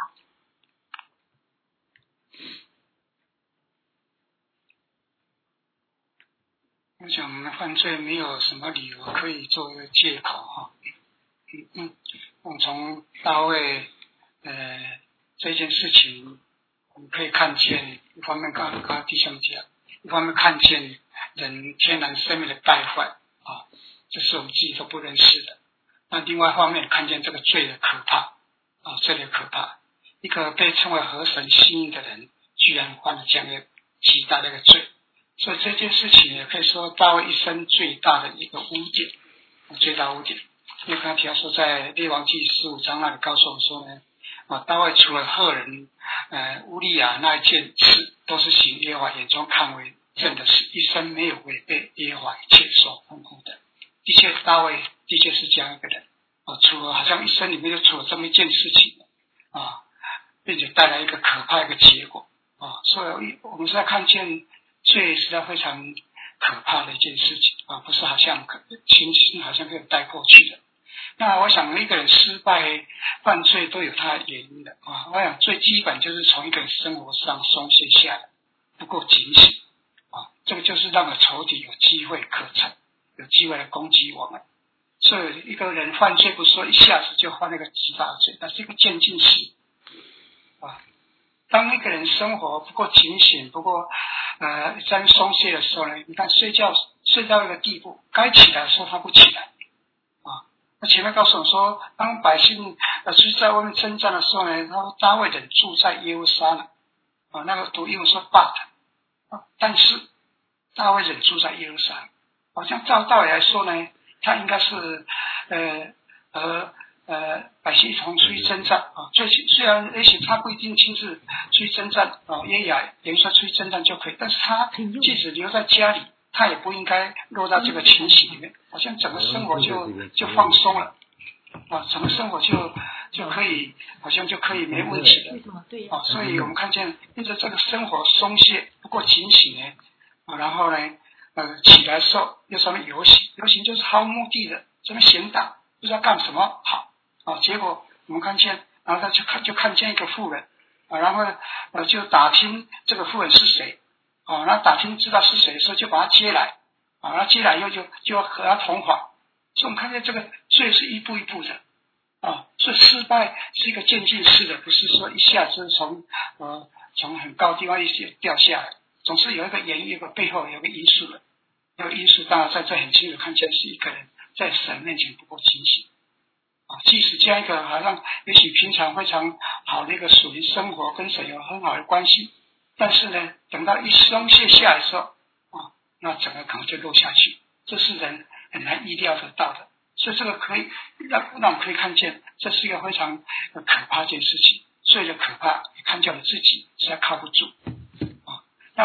我想我们犯罪没有什么理由可以做一个借口哈。嗯嗯，我们从大卫呃这件事情，我们可以看见，一方面刚刚弟兄讲，一方面看见人天然生命的败坏啊，这是我们自己都不认识的。那另外一方面看见这个罪的可怕啊，罪的可怕。一个被称为合神心意的人，居然犯了这样的极大的一个罪。所以这件事情也可以说大卫一生最大的一个污点，最大污点。因为刚才提到说，在列王记十五章那里告诉我们说呢，啊，大卫除了赫人、呃乌利亚那一件事，都是行耶和华眼中看为正的事，一生没有违背耶和华一切所吩咐的。的确，大卫的确是这样一个人啊，除了好像一生里面就除了这么一件事情啊，并且带来一个可怕的一个结果啊，所以我们是在看见。罪实在非常可怕的一件事情啊，不是好像轻轻好像可以带过去的。那我想一个人失败犯罪都有他的原因的啊。我想最基本就是从一个人生活上松懈下来，不够警醒啊，这个就是让仇敌有机会可乘，有机会来攻击我们。所以一个人犯罪不是说一下子就犯那个极大的罪，那是一个渐进式啊。当一个人生活不够警醒，不够呃在松懈的时候呢，你看睡觉睡到一个地步，该起来的时候他不起来啊。那前面告诉我说，当百姓呃是在外面征战的时候呢，他说大卫人住在耶路撒冷啊，那个读英文说 but 啊，但是大卫人住在耶路撒冷，好像照道理来说呢，他应该是呃呃。呃，百姓一同出去征战啊，最虽然也许他不一定亲自出去征战啊，约雅言说出去征战就可以，但是他即使留在家里，他也不应该落到这个情形里面，好像整个生活就就放松了啊，整个生活就就可以好像就可以没问题了。 为什么？对呀。 啊，所以我们看见因着这个生活松懈，不够警醒呢啊，然后呢呃起来的时候又上面游行，游行就是毫无目的的，这边闲打，不知道干什么好。啊，结果我们看见，然后他就看就看见一个妇人啊，然后呃就打听这个妇人是谁啊，然后打听知道是谁的时候就把他接来啊，然后接来以后就就要和他同房，所以我们看见这个罪是一步一步的啊，所以失败是一个渐进式的，不是说一下子从呃从很高地方一些掉下来，总是有一个原因，有一个背后有一个因素的，那个因素当然在这很清楚看见是一个人在神面前不够清醒。啊，即使这样一个好像也许平常非常好的一个属灵生活，跟神有很好的关系，但是呢，等到一松懈下来的时候，啊，那整个可能就落下去，这是人很难意料得到的。所以这个可以让让我们可以看见，这是一个非常可怕的一件事情。罪的可怕，也看见了自己实在靠不住啊。那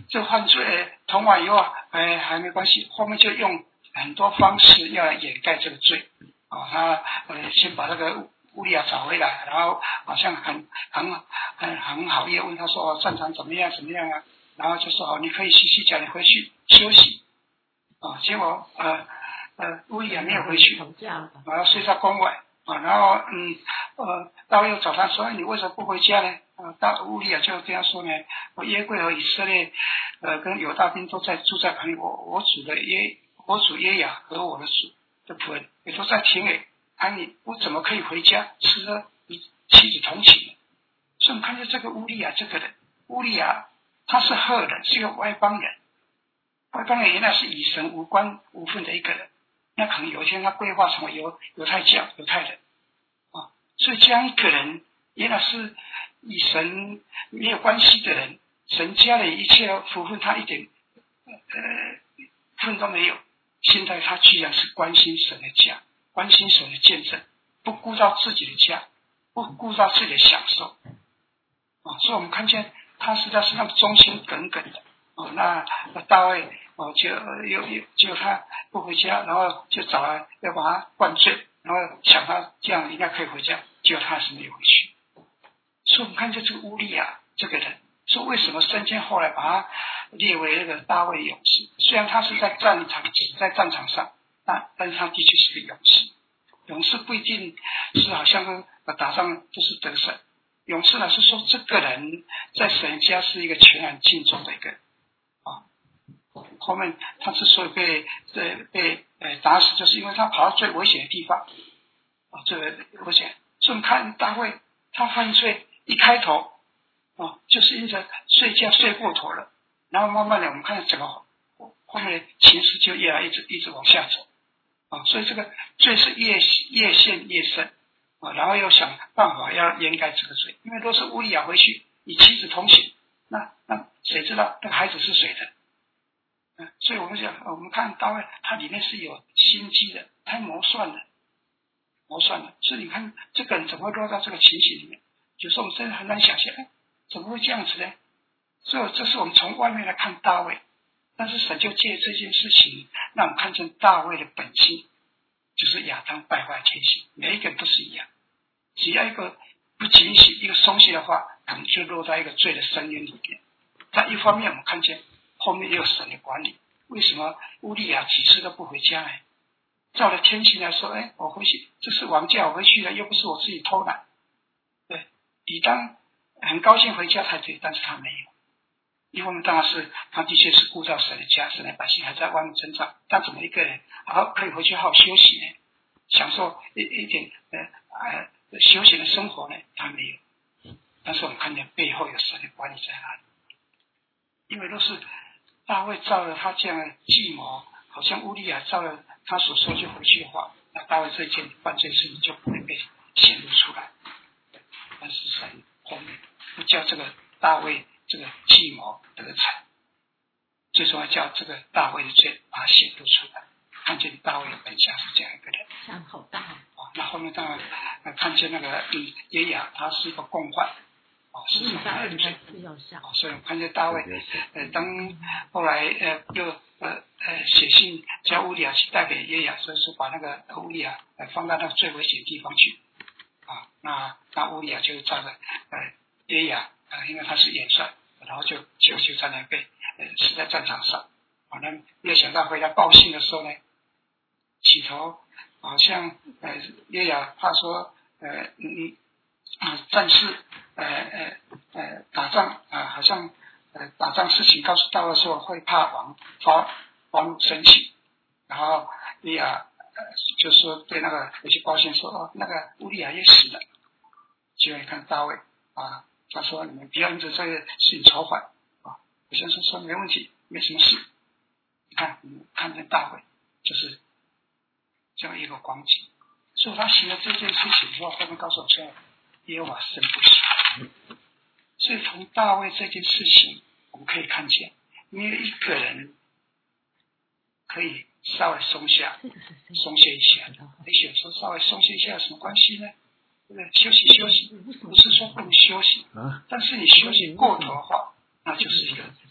这犯罪同完以后哎还没关系，后面就用很多方式要来掩盖这个罪啊，他呃先把那个乌利亚找回来，然后好像很很很很好，也问他说哦战场怎么样怎么样啊，然后就说哦你可以洗洗脚，你回去休息啊，结果呃呃乌利亚没有回去，然后睡在宫外啊，然后嗯呃大卫又找他说你为什么不回家呢？啊，大乌利亚就跟他说呢，我约柜和以色列呃跟犹大兵都在住在旁边，我我主的约我主约雅和我的主的仆人也都在田野安宁，我怎么可以回家吃喝与妻子同寝呢？所以我们看见这个乌利亚这个人，乌利亚他是赫人，是一个外邦人，外邦人原来是与神无关无分的一个人，那可能有一天他规划成为犹犹太教犹太人啊，所以这样一个人原来是与神没有关系的人，神加了一切福分，他一点呃分都没有。现在他居然是关心神的家，关心神的见证，不顾到自己的家，不顾到自己的享受啊！所以我们看见他实在是那么忠心耿耿的哦。那那大卫哦，就有有就他不回家，然后就找来要把他灌醉，然后想他这样应该可以回家，结果他还是没有回去。所以我们看见这个乌利亚这个人，说为什么圣经后来把他列为那个大卫勇士？虽然他是在战场，只在战场上，但但是他的确是个勇士。勇士不一定是好像打仗就是得胜，勇士呢是说这个人在神家是一个全然敬重的一个人啊。后面他之所以被被被呃打死，就是因为他跑到最危险的地方啊，这个危险。所以我们看大卫，他犯罪一开头啊，就是因着睡觉睡过头了，然后慢慢的我们看整个后面的情势就越来一直一直往下走啊，所以这个罪是越越陷越深啊，然后又想办法要掩盖这个罪，因为若是乌利亚回去与妻子同寝，那那谁知道那个孩子是谁的？嗯，所以我们讲，我们看大卫他里面是有心机的，他谋算的，谋算的，所以你看这个人怎么会落到这个情形里面？有时候我们真的很难想象，哎，怎么会这样子呢？所以这是我们从外面来看大卫，但是神就借这件事情让我们看见大卫的本性，就是亚当败坏天性，每一个人都是一样，只要一个不警醒，一个松懈的话，可能就落在一个罪的深渊里面。但一方面我们看见后面也有神的管理，为什么乌利亚几次都不回家呢？照着天性来说，哎，我回去，这是王叫我回去的，又不是我自己偷懒。对，理当很高兴回家才对，但是他没有。一方面当然是他的确是顾照神的家，神的百姓还在外面征战，他怎么一个人好可以回去好好休息呢？享受一一点呃呃休闲的生活呢？他没有。但是我们看见背后有神的管理在哪里？因为都是大卫照了他这样的计谋，好像乌利亚照了他所说就回去的话，那大卫这一件犯罪事情就不会被显露出来。但是神后面不叫这个大卫这个计谋得逞，最重要叫这个大卫的罪把它显露出来，看见大卫的本相是这样一个人。 像好大哦，那后面当然、呃、看见那个嗯耶雅他是一个共犯。哦，是什么样的罪？哦，所以我看见大卫，呃，当后来呃又呃呃写信叫乌利亚去带给耶雅，所以说把那个乌利亚呃放到那个最危险的地方去，啊，那那乌利亚就照着呃耶雅，呃，因为他是元帅，然后就就就在那被呃死在战场上，啊，那没有想到回来报信的时候呢，起头好像呃耶雅怕说呃嗯。啊，战士，呃呃呃，打仗啊、呃，好像呃打仗事情告诉大卫说会怕王发发怒生气，然后利亚呃就说对那个有些报信说哦，那个乌利亚也死了，结果你看大卫啊，他说你们不要因着这个事情愁烦啊，我先生说没问题，没什么事，你看你看见大卫就是这样一个光景，所以他行了这件事情之后，后面告诉我说。耶和华甚不喜，所以从大卫这件事情，我们可以看见，没有一个人可以稍微松下，松懈一下。也许说稍微松懈一下有什么关系呢？对不对？休息休息，不是说不能休息，但是你休息过头的话，那就是一个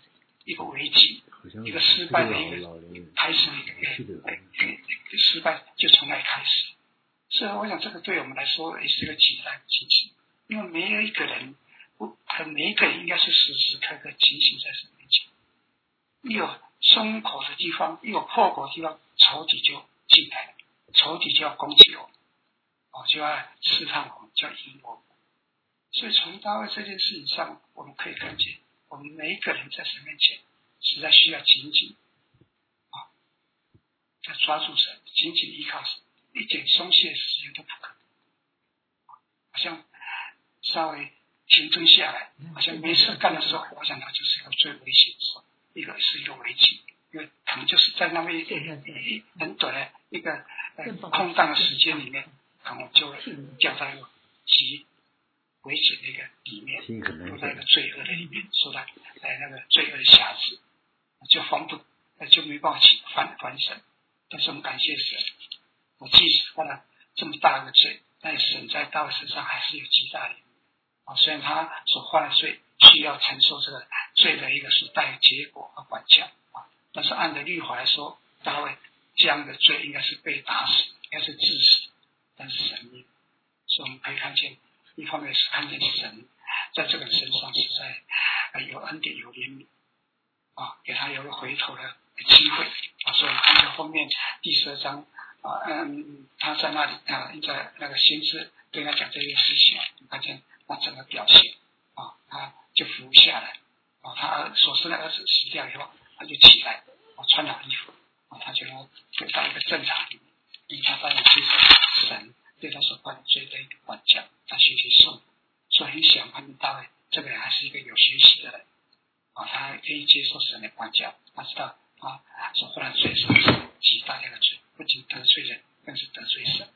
一个危机，一个失败的一个开始的一个失败就从那里开始。所以我想这个对我们来说也是一个期待情形，因为没有一个人不，每一个人应该是时时刻刻警醒在神面前。一有松口的地方，一有破口的地方，仇敌就进来了，仇敌就要攻击我，哦，就要试探我们，就要赢我们。所以从大卫这件事情上，我们可以看见，我们每一个人在神面前，实在需要紧紧啊，要抓住神，紧紧依靠神，一点松懈的时间都不可能。好像稍微停顿下来，好像没事干的时候，我想它就是一个最危险的时候，一个是一个危机，因为可能就是在那么一很短的一个呃空档的时间里面，可能就会掉在一个极危险的一个里面，落在一个罪恶的里面，受到在那个罪恶的辖制，就防不就没办法反反神。但是我们感谢神，我即使犯了这么大的罪，但神在大卫身上还是有极大的啊，虽然他所犯的罪需要承受这个罪的一个是带结果和管教啊，但是按照律法来说，大卫这样的罪应该是被打死，应该是致死，但是神没有，所以我们可以看见，一方面是看见神在这个人身上是在、呃、有恩典有怜悯啊，给他有个回头的机会啊，所以我们看见后面第十二章啊，嗯，他在那里啊，在那个先知对他讲这件事情，你看见他整个表现啊，他就服下来啊，他所生的儿子死掉以后，他就起来啊，穿好衣服啊，他就能回到一个正常里面，因为他当然接受神对他所犯罪的一个管教，他学习受，所以很想看见大卫这个人还是一个有学习的人啊，他可以接受神的管教，他知道啊，所犯的罪是极大的一个罪，不仅得罪人，更是得罪神。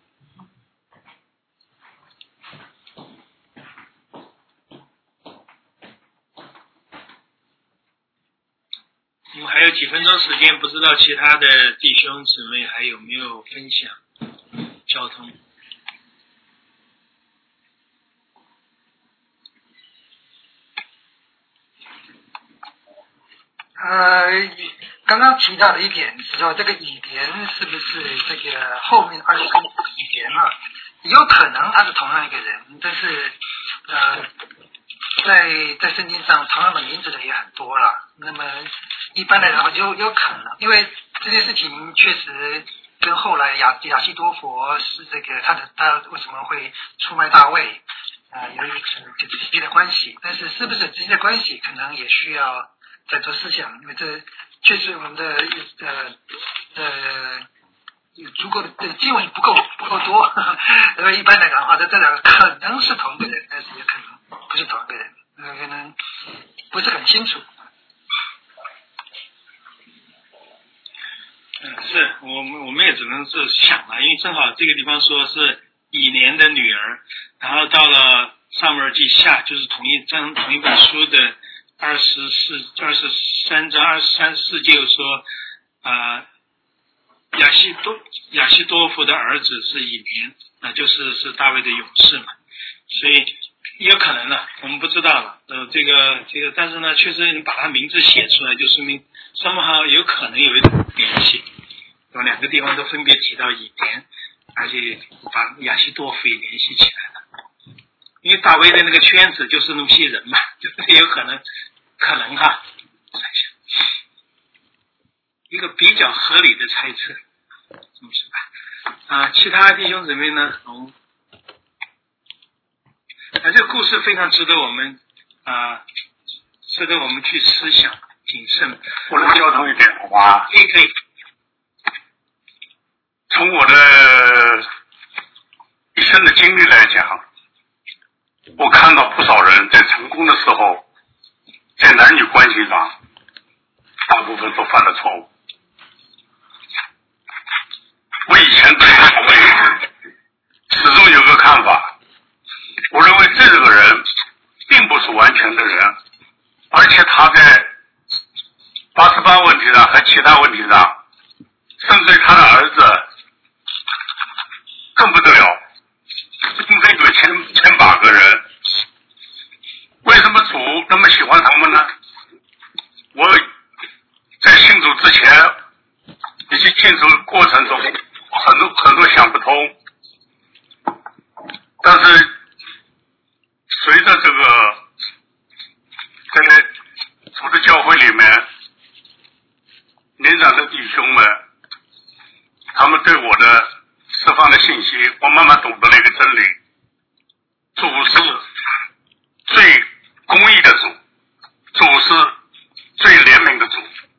我们还有几分钟时间，不知道其他的弟兄姊妹还有没有分享交通？ 呃，刚刚提到的一点是说，这个以莲是不是这个后面二十三以莲啊？有可能他是同样一个人，但是呃，在在圣经上同样的名字的也很多了。那么一般的人就有可能，因为这件事情确实跟后来亚亚西多佛是这个他的他为什么会出卖大卫啊、呃，有一个直接的关系。但是是不是直接的关系，可能也需要再做思想，因为这确实我们的呃呃有足够的这个经文不够不够多，因为一般来讲的话，这这两个可能是同一个人，但是也可能不是同一个人，呃，可能不是很清楚。 嗯，是我们我们也只能是想了，因为正好这个地方说是以莲的女儿，然后到了撒母耳记下，就是同一章同一本书的二十四、二十三章、二十三、四节有说，啊、呃，亚西多亚西多夫的儿子是以莲，那、呃、就是是大卫的勇士嘛，所以也有可能了，我们不知道了。呃，这个这个，但是呢，确实你把他名字写出来，就说明三木号有可能有一种联系，有两个地方都分别提到以莲，而且把亚西多夫也联系起来了。因为大卫的那个圈子就是那么些人嘛，就是有可能，可能哈，猜想一个比较合理的猜测，是不是吧？啊，其他弟兄姊妹呢？嗯，啊，这个故事非常值得我们啊，值得我们去思想谨慎。 我能交通一点好吗？ 可以可以。 从我的一生的经历来讲，我看到不少人在成功的时候，在男女关系上，大部分都犯了错误。我以前对大卫始终有个看法，我认为这个人并不是完全的人，而且他在八十八问题上和其他问题上，甚至他的儿子更不得了，应该有千千把个人。为什么主那么喜欢他们呢？我之前以及进组过程中，很多很多想不通，但是随着这个在主的教会里面年长的弟兄们，他们对我的释放的信息，我慢慢懂得了一个真理：主是最公义的主，主是最怜悯的主。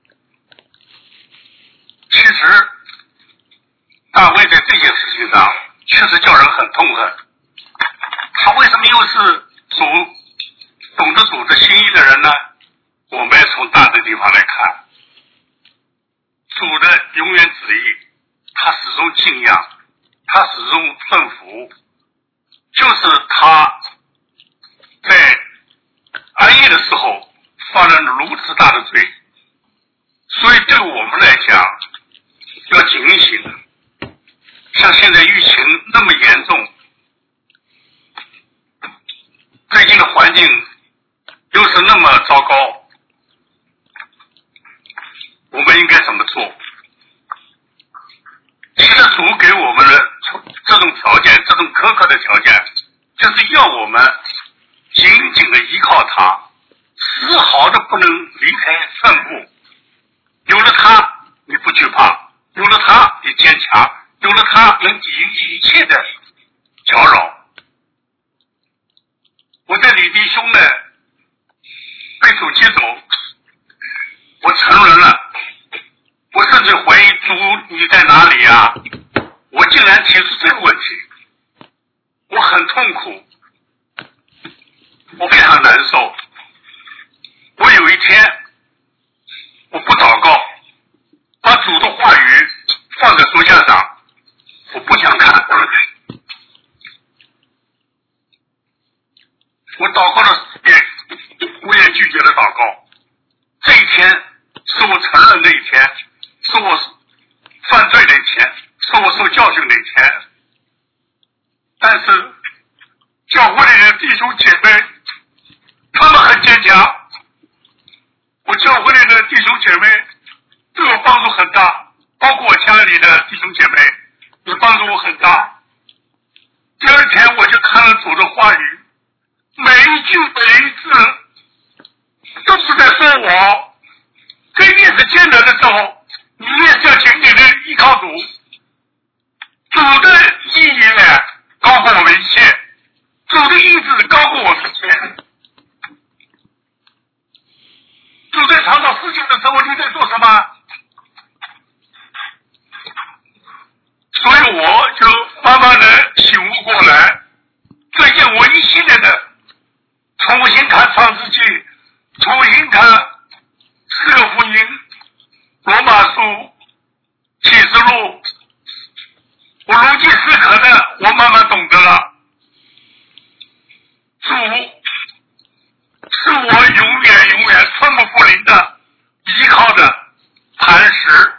其实大卫在这件事情上确实叫人很痛恨，他为什么又是主懂得主的心意的人呢？我们也从大的地方来看，主的永远旨意，他始终敬仰，他始终顺服，就是他在安逸的时候犯了如此大的罪，所以对我们来讲要警醒。像现在疫情那么严重，最近的环境又是那么糟糕，我们应该怎么做？其实主给我们的这种条件，这种苛刻的条件，就是要我们紧紧的依靠他，丝毫的不能离开圣步。有了他，你不惧怕；有了他，你坚强；有了他，能抵御一切的搅扰。我在李弟兄呢被主接走，我承认了，我甚至怀疑主你在哪里啊？我竟然提出这个问题，我很痛苦，我非常难受。我有一天我不祷告，把主的话语放在书架上，我不想看。我祷告了四遍，我也拒绝了祷告。这一天是我承认的一天，是我犯罪的一天，是我受教训的一天。但是教会里的弟兄姐妹，他们很坚强。我教会里的弟兄姐妹对我帮助很大，包括我家里的弟兄姐妹也帮助我很大。第二天我就看了主的话语，每一句每一字都是在说我，跟越是艰难的时候，你越是要紧紧的依靠主。主的意义呢，高过我们一切，主的意志高过我们一切。主在创造世界的时候，你在做什么？所以我就慢慢的醒悟过来。最近我一系列的重新看创世纪，重新看四个福音，罗马书、启示录，我如饥似渴的，我慢慢懂得了，主是我永远永远寸步不离的依靠的磐石。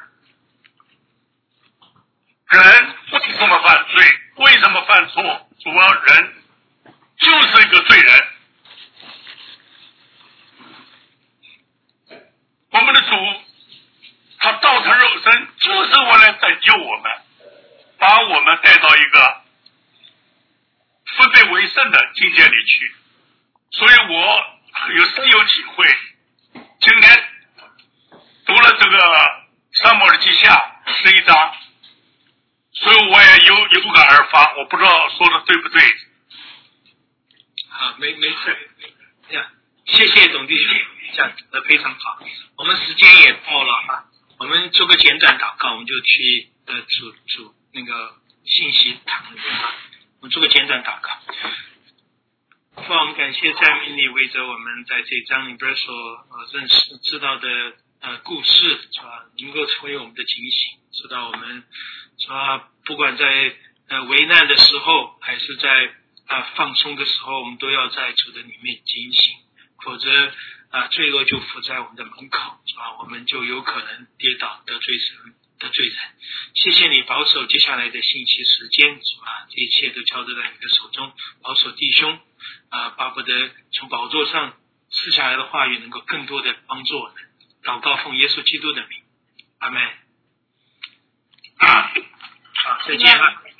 人为什么犯罪？为什么犯错？主要人就是一个罪人。我们的主他道成肉身，就是为了拯救我们，把我们带到一个分别为圣的境界里去。所以我有深有体会。今天读了这个撒母耳记下十一章，所以我也有有感而发，我不知道说的对不对。 好，没没事。呀，谢谢董弟兄，讲的非常好。我们时间也到了啊，我们做个简短祷告，我们就去呃主主那个信息堂里面啊，我们做个简短祷告。父，我们感谢赞美你，为着我们在这章里边所呃认识知道的呃故事，是吧？能够成为我们的警醒，知道我们是吧？不管在呃危难的时候，还是在啊、呃、放松的时候，我们都要在主的里面警醒，否则啊、呃、罪恶就伏在我们的门口，是吧？我们就有可能跌倒得罪神得罪人。谢谢你保守接下来的信息时间，是吧？这一切都交在你的手中，保守弟兄啊、呃，巴不得从宝座上赐下来的话语能够更多的帮助我们。祷告奉耶稣基督的名， 阿门。好，再见了。